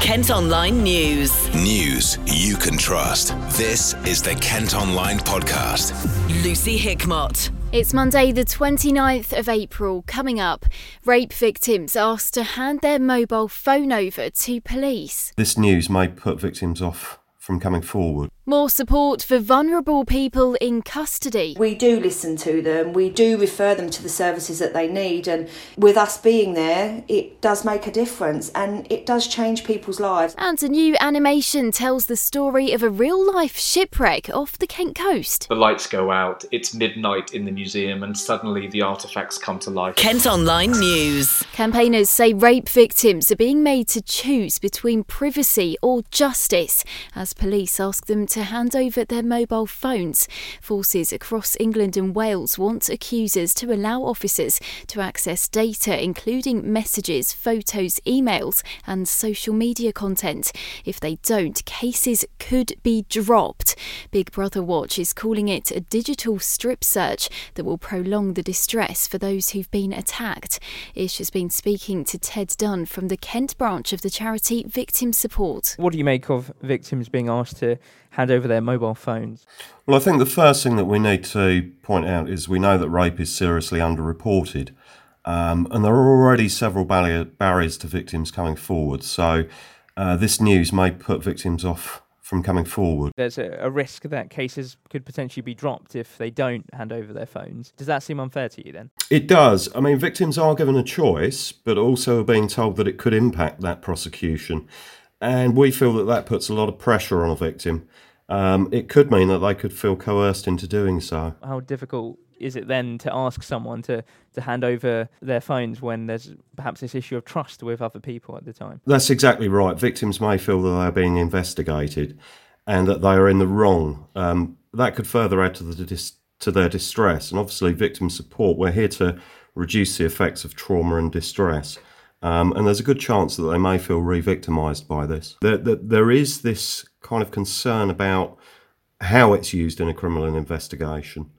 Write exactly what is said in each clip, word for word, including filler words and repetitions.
Kent Online News. News you can trust. This is the Kent Online Podcast. Lucy Hickmott. It's Monday the twenty-ninth of April. Coming up, rape victims asked to hand their mobile phone over to police. This news may put victims off from coming forward. More support for vulnerable people in custody. We do listen to them, we do refer them to the services that they need, and with us being there, it does make a difference and it does change people's lives. And a new animation tells the story of a real-life shipwreck off the Kent coast. The lights go out, it's midnight in the museum, and suddenly the artefacts come to life. Kent Online News. Campaigners say rape victims are being made to choose between privacy or justice as police ask them to hand over their mobile phones. Forces across England and Wales want accusers to allow officers to access data, including messages, photos, emails and social media content. If they don't, cases could be dropped. Big Brother Watch is calling it a digital strip search that will prolong the distress for those who've been attacked. Ish has been speaking to Ted Dunn from the Kent branch of the charity Victim Support. What do you make of victims being asked to hand over their mobile phones? Well, I think the first thing that we need to point out is we know that rape is seriously underreported, um, and there are already several barrier, barriers to victims coming forward. So uh, this news may put victims off from coming forward. There's a, a risk that cases could potentially be dropped if they don't hand over their phones. Does that seem unfair to you then? It does. I mean, victims are given a choice, but also are being told that it could impact that prosecution. And we feel that that puts a lot of pressure on a victim. Um, it could mean that they could feel coerced into doing so. How difficult is it then to ask someone to, to hand over their phones when there's perhaps this issue of trust with other people at the time? That's exactly right. Victims may feel that they are being investigated and that they are in the wrong. Um, that could further add to, the dis- to their distress. And obviously, victim support, we're here to reduce the effects of trauma and distress. Um, and there's a good chance that they may feel re-victimised by this. There, there, there is this kind of concern about how it's used in a criminal investigation.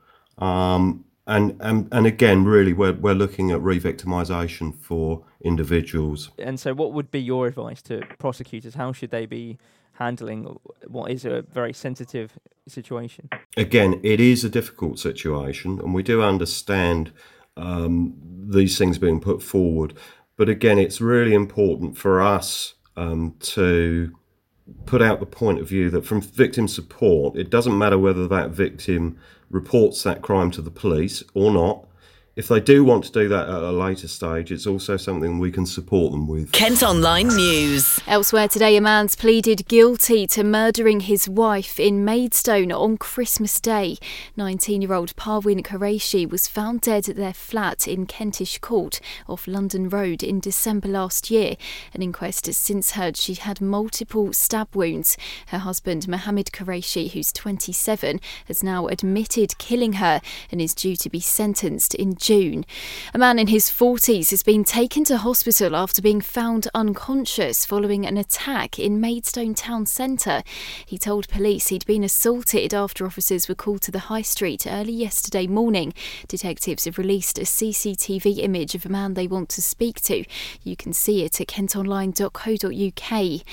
Um, and, and and again, really, we're, we're looking at re-victimisation for individuals. And so what would be your advice to prosecutors? How should they be handling what is a very sensitive situation? Again, it is a difficult situation, and we do understand um, these things being put forward. But again, it's really important for us um, to put out the point of view that from victim support, it doesn't matter whether that victim reports that crime to the police or not. If they do want to do that at a later stage, it's also something we can support them with. Kent Online News. Elsewhere today, a man's pleaded guilty to murdering his wife in Maidstone on Christmas Day. nineteen-year-old Parwin Qureshi was found dead at their flat in Kentish Court off London Road in December last year. An inquest has since heard she had multiple stab wounds. Her husband, Mohammed Qureshi, who's twenty-seven, has now admitted killing her and is due to be sentenced in June. A man in his forties has been taken to hospital after being found unconscious following an attack in Maidstone town centre. He told police he'd been assaulted after officers were called to the high street early yesterday morning. Detectives have released a C C T V image of a man they want to speak to. You can see it at kent online dot co dot uk.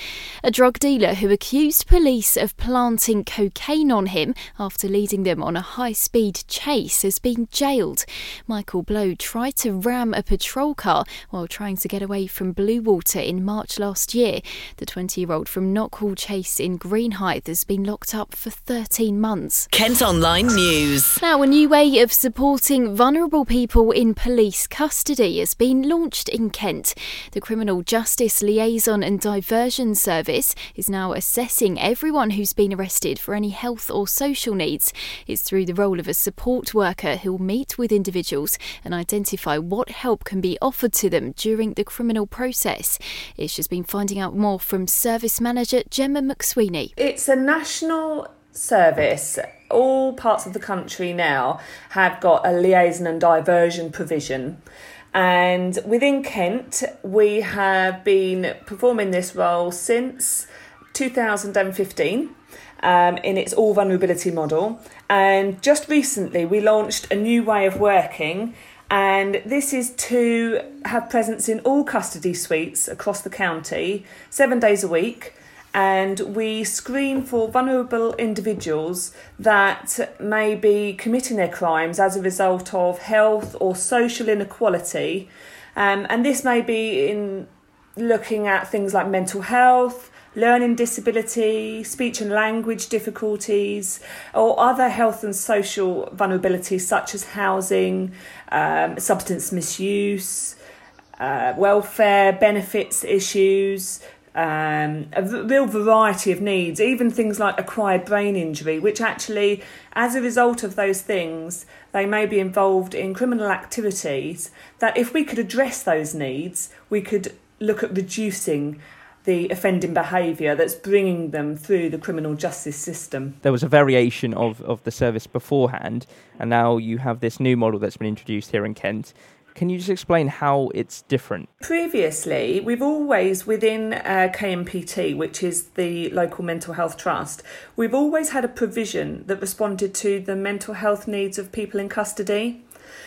A drug dealer who accused police of planting cocaine on him after leading them on a high-speed chase has been jailed. Michael Blow tried to ram a patrol car while trying to get away from Bluewater in March last year. The twenty-year-old from Knockhall Chase in Greenhithe has been locked up for thirteen months. Kent Online News. Now, a new way of supporting vulnerable people in police custody has been launched in Kent. The Criminal Justice Liaison and Diversion Service is now assessing everyone who's been arrested for any health or social needs. It's through the role of a support worker who will meet with individuals and identify what help can be offered to them during the criminal process. Ish has been finding out more from Service Manager Gemma McSweeney. It's a national service. All parts of the country now have got a liaison and diversion provision. And within Kent, we have been performing this role since two thousand fifteen. Um, in its all vulnerability model, and just recently we launched a new way of working, And this is to have presence in all custody suites across the county, seven days a week. And we screen for vulnerable individuals that may be committing their crimes as a result of health or social inequality. Um, and this may be in looking at things like mental health, learning disability, speech and language difficulties, or other health and social vulnerabilities such as housing, um, substance misuse, uh, welfare benefits issues, um, a v- real variety of needs, even things like acquired brain injury, which actually, as a result of those things, they may be involved in criminal activities that if we could address those needs, we could look at reducing the offending behaviour that's bringing them through the criminal justice system. There was a variation of, of the service beforehand, and now you have this new model that's been introduced here in Kent. Can you just explain how it's different? Previously, we've always, within uh, K M P T, which is the local mental health trust, we've always had a provision that responded to the mental health needs of people in custody.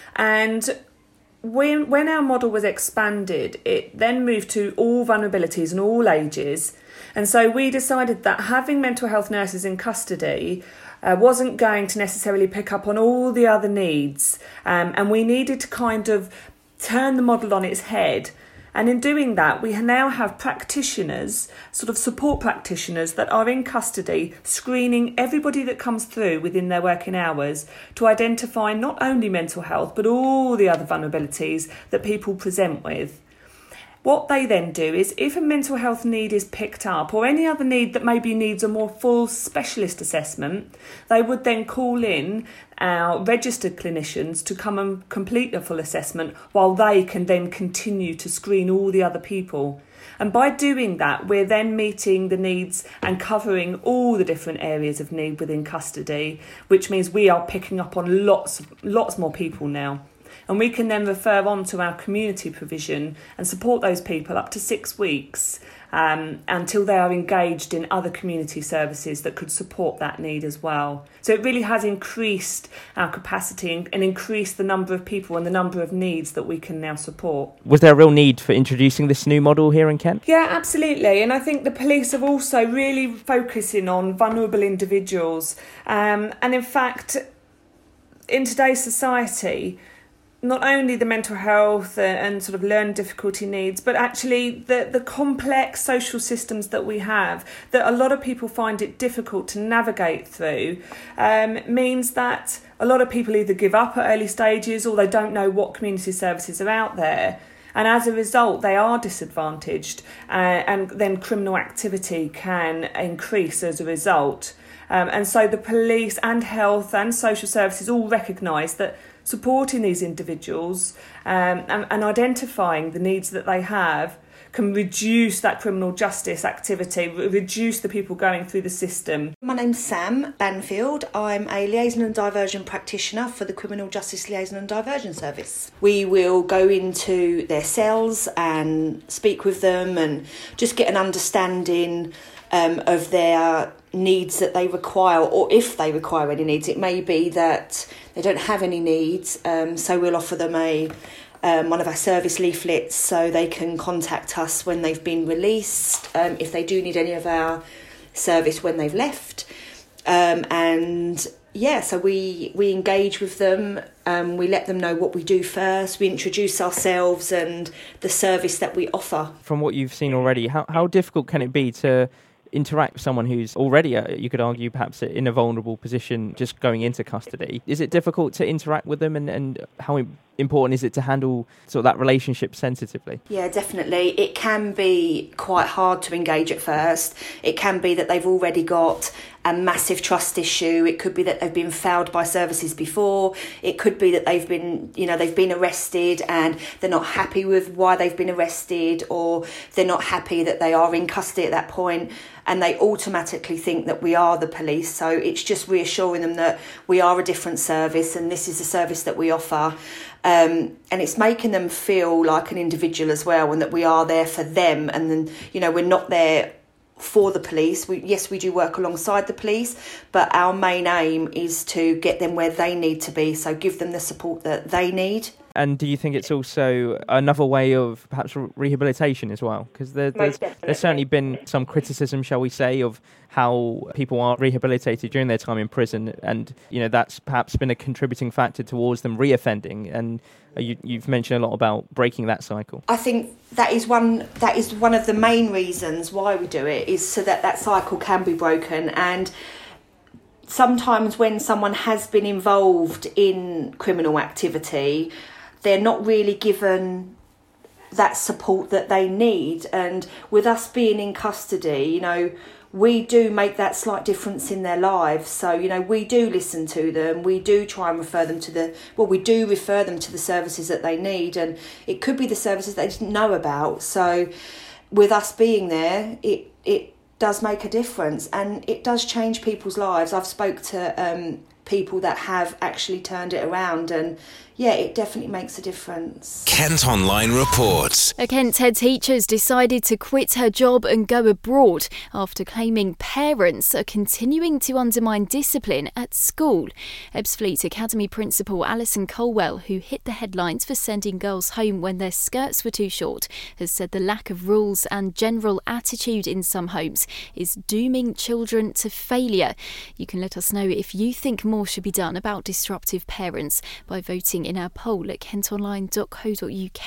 And when, when our model was expanded, it then moved to all vulnerabilities and all ages. And so we decided that having mental health nurses in custody Uh, wasn't going to necessarily pick up on all the other needs, um, and we needed to kind of turn the model on its head. And in doing that, we now have practitioners, sort of support practitioners, that are in custody screening everybody that comes through within their working hours to identify not only mental health but all the other vulnerabilities that people present with. What they then do is, if a mental health need is picked up or any other need that maybe needs a more full specialist assessment, they would then call in our registered clinicians to come and complete a full assessment while they can then continue to screen all the other people. And by doing that, we're then meeting the needs and covering all the different areas of need within custody, which means we are picking up on lots, lots more people now. And we can then refer on to our community provision and support those people up to six weeks um, until they are engaged in other community services that could support that need as well. So it really has increased our capacity and, and increased the number of people and the number of needs that we can now support. Was there a real need for introducing this new model here in Kent? Yeah, absolutely. And I think the police are also really focusing on vulnerable individuals. Um, and in fact, in today's society, not only the mental health and sort of learning difficulty needs, but actually the, the complex social systems that we have, that a lot of people find it difficult to navigate through, um, means that a lot of people either give up at early stages or they don't know what community services are out there. And as a result, they are disadvantaged, uh, and then criminal activity can increase as a result. Um, and so the police and health and social services all recognise that supporting these individuals um, and, and identifying the needs that they have can reduce that criminal justice activity, reduce the people going through the system. My name's Sam Banfield. I'm a liaison and diversion practitioner for the Criminal Justice Liaison and Diversion Service. We will go into their cells and speak with them and just get an understanding um, of their needs that they require, or if they require any needs. It may be that they don't have any needs, um, so we'll offer them a um, one of our service leaflets so they can contact us when they've been released, um, if they do need any of our service when they've left. Um, and yeah, so we, we engage with them, um, we let them know what we do first, we introduce ourselves and the service that we offer. From what you've seen already, how, how difficult can it be to interact with someone who's already, a, you could argue, perhaps in a vulnerable position just going into custody? Is it difficult to interact with them, and, and how important is it to handle sort of that relationship sensitively? Yeah, definitely. It can be quite hard to engage at first. It can be that they've already got a massive trust issue. It could be that they've been failed by services before. It could be that they've been, you know, they've been arrested and they're not happy with why they've been arrested, or they're not happy that they are in custody at that point, and they automatically think that we are the police. So it's just reassuring them that we are a different service and this is the service that we offer. Um, and it's making them feel like an individual as well, and that we are there for them. And then, you know, we're not there for the police. We, yes, we do work alongside the police, but our main aim is to get them where they need to be, so give them the support that they need. And do you think it's also another way of perhaps rehabilitation as well? Because there, there's, there's certainly been some criticism, shall we say, of how people are rehabilitated during their time in prison, and you know that's perhaps been a contributing factor towards them reoffending. And you, you've mentioned a lot about breaking that cycle. I think that is one that is one of the main reasons why we do it, is so that that cycle can be broken. And sometimes when someone has been involved in criminal activity, they're not really given that support that they need. And with us being in custody, you know, we do make that slight difference in their lives. So, you know, we do listen to them. We do try and refer them to the, well, we do refer them to the services that they need. And it could be the services they didn't know about. So with us being there, it, it does make a difference, and it does change people's lives. I've spoke to um, people that have actually turned it around, and yeah, it definitely makes a difference. Kent Online reports. A Kent head teacher has decided to quit her job and go abroad after claiming parents are continuing to undermine discipline at school. Ebbsfleet Academy principal Alison Colwell, who hit the headlines for sending girls home when their skirts were too short, has said the lack of rules and general attitude in some homes is dooming children to failure. You can let us know if you think more should be done about disruptive parents by voting in our poll at kent online dot co dot uk.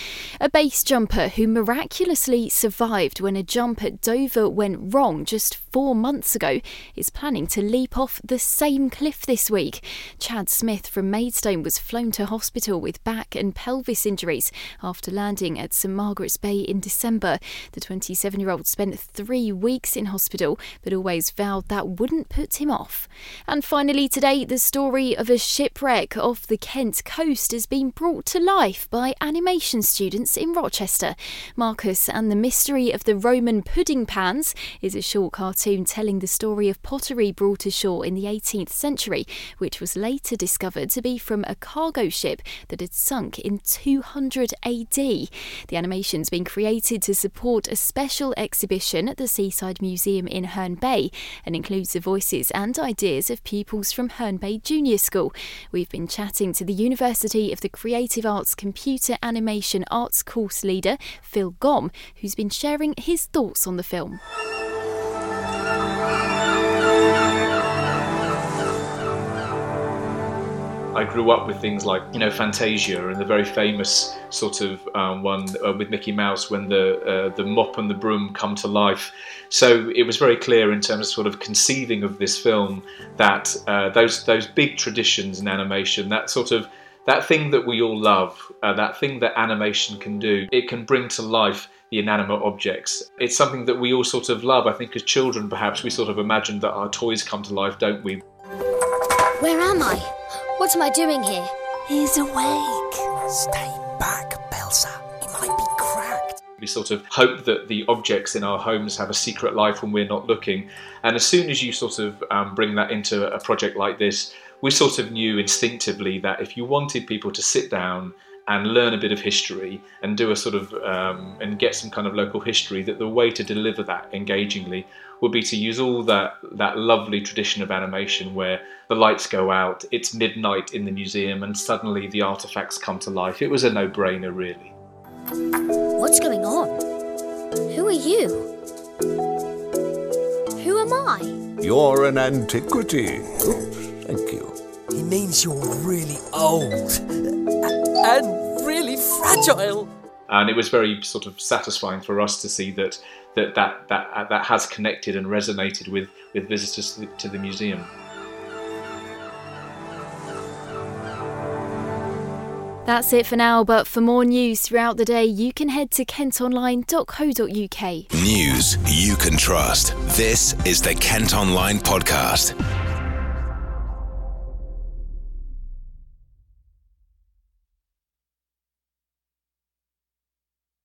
A base jumper who miraculously survived when a jump at Dover went wrong just four months ago is planning to leap off the same cliff this week. Chad Smith from Maidstone was flown to hospital with back and pelvis injuries after landing at St Margaret's Bay in December. The twenty-seven-year-old spent three weeks in hospital, but always vowed that wouldn't put him off. And finally today, the story of a shipwreck off the Kent coast has been brought to life by animation students in Rochester. Marcus and the Mystery of the Roman Pudding Pans is a short cartoon telling the story of pottery brought ashore in the eighteenth century, which was later discovered to be from a cargo ship that had sunk in two hundred A D. The animation's been created to support a special exhibition at the Seaside Museum in Herne Bay and includes the voices and ideas of pupils from Herne Bay Junior School. We've been chatting to the University of the Creative Arts Computer Animation Arts course leader, Phil Gom, who's been sharing his thoughts on the film. I grew up with things like, you know, Fantasia and the very famous sort of um, one uh, with Mickey Mouse when the uh, the mop and the broom come to life. So it was very clear in terms of sort of conceiving of this film that uh, those those big traditions in animation, that sort of that thing that we all love, uh, that thing that animation can do, it can bring to life the inanimate objects. It's something that we all sort of love. I think as children, perhaps we sort of imagine that our toys come to life, don't we? Where am I? What am I doing here? He's awake. Stay back, Belsa. He might be cracked. We sort of hope that the objects in our homes have a secret life when we're not looking. And as soon as you sort of um, bring that into a project like this, we sort of knew instinctively that if you wanted people to sit down and learn a bit of history and do a sort of um, and get some kind of local history, that the way to deliver that engagingly would be to use all that that lovely tradition of animation where the lights go out, it's midnight in the museum, and suddenly the artifacts come to life. It was a no-brainer, really. What's going on? Who are you? Who am I? You're an antiquity. Oops, thank you. He means you're really old and really fragile. And it was very sort of satisfying for us to see that that that that, that has connected and resonated with, with visitors to the, to the museum. That's it for now, but for more news throughout the day, you can head to kent online dot co dot uk. News you can trust. This is the Kent Online Podcast.